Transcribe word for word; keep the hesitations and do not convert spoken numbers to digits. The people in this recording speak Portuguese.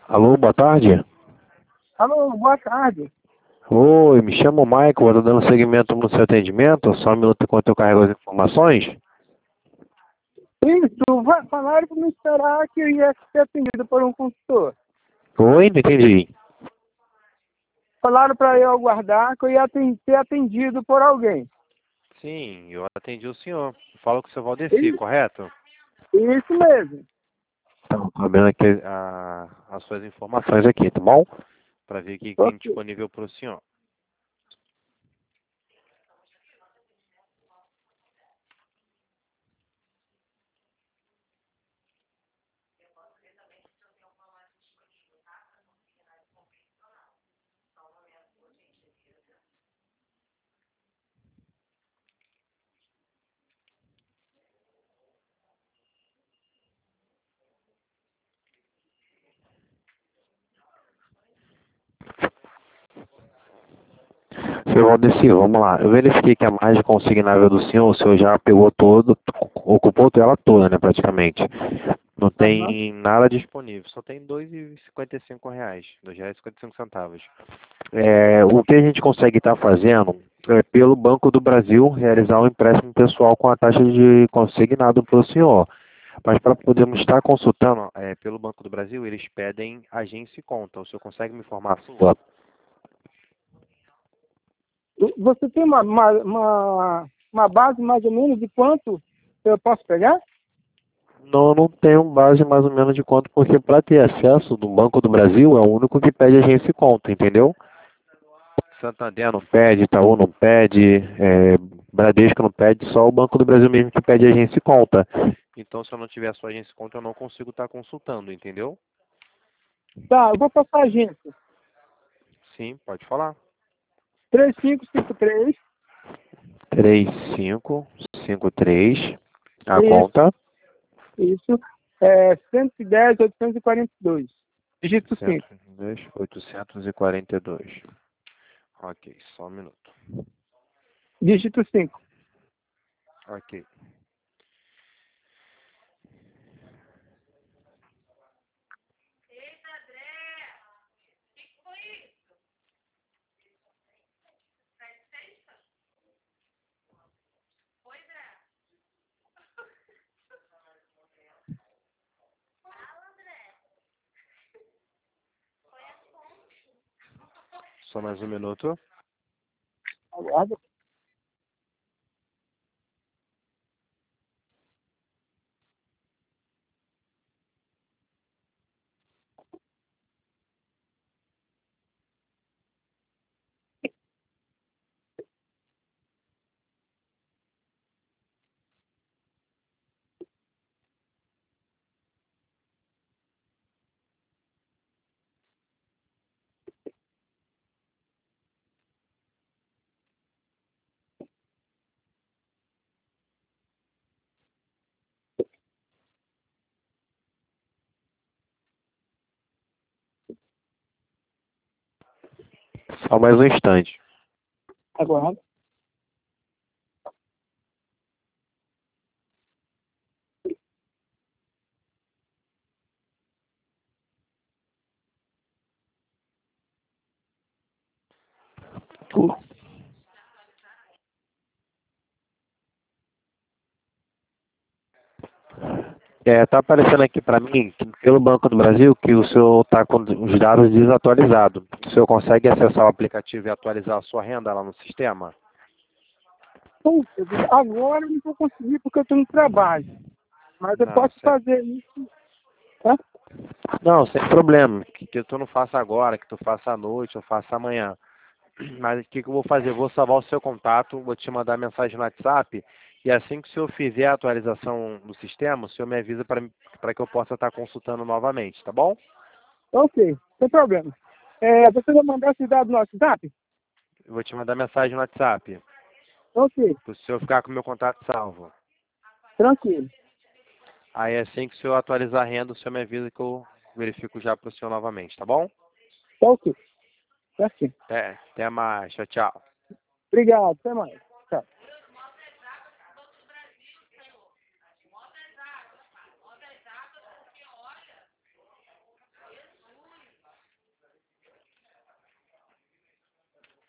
Alô, boa tarde. Alô, boa tarde. Oi, me chamo Michael, vou estar dando seguimento no seu atendimento. Só um minuto enquanto eu carrego as informações. Isso, va- falaram para me esperar que eu ia ser atendido por um consultor. Oi, não entendi. Falaram para eu aguardar que eu ia aten- ser atendido por alguém. Sim, eu atendi o senhor. Falo com o seu Valdeci, Isso, correto? isso mesmo. Então, tô abrindo aqui a- as suas informações aqui, tá bom? Para ver o que tem Ok. disponível para o senhor. Seu Valdeci, vamos lá. Eu verifiquei que a margem consignável do senhor, o senhor já pegou todo, ocupou ela toda, né, praticamente. Não Aham. tem nada disponível, só tem dois reais e cinquenta e cinco reais, dois reais e cinquenta e cinco centavos. É, o que a gente consegue estar fazendo é, pelo Banco do Brasil, realizar um empréstimo pessoal com a taxa de consignado para o senhor. Mas para podermos estar consultando é, pelo Banco do Brasil, eles pedem agência e conta. O senhor consegue me informar a sua? Você tem uma, uma, uma, uma base mais ou menos de quanto eu posso pegar? Não, não tenho base mais ou menos de quanto, porque para ter acesso do Banco do Brasil é o único que pede agência e conta, entendeu? Santander não pede, Itaú não pede, é, Bradesco não pede, só o Banco do Brasil mesmo que pede agência e conta. Então, se eu não tiver a sua agência e conta, eu não consigo estar consultando, entendeu? Tá, eu vou passar a agência. Sim, pode falar. três cinco cinco três. Três cinco cinco três, a Isso, conta. isso. É cento e dez, oitocentos e quarenta e dois. Dígito cinco. cento e dois, oitocentos e quarenta e dois. Ok, só um minuto. Dígito cinco. Ok. Só mais um minuto. Aguarda. Só mais um instante. Aguarda. É, tá aparecendo aqui para mim, que pelo Banco do Brasil, que o senhor está com os dados desatualizados. O senhor consegue acessar o aplicativo e atualizar a sua renda lá no sistema? Puxa vida, agora eu não vou conseguir porque eu estou no trabalho. Mas eu Não, posso sem, fazer isso, tá? não, sem problema. Que, que tu não faça agora, que tu faça à noite ou faça amanhã. Mas o que, que eu vou fazer? Eu vou salvar o seu contato, vou te mandar mensagem no WhatsApp. E assim que o senhor fizer a atualização do sistema, o senhor me avisa para que eu possa estar consultando novamente, tá bom? Ok, sem problema. É, você vai mandar esses dados no WhatsApp? Eu vou te mandar mensagem no WhatsApp, Ok, para o senhor ficar com o meu contato salvo. tranquilo. Aí assim que o senhor atualizar a renda, o senhor me avisa que eu verifico já para o senhor novamente, tá bom? Tá ok, tá sim. Até, até mais. Tchau, tchau. Obrigado, até mais.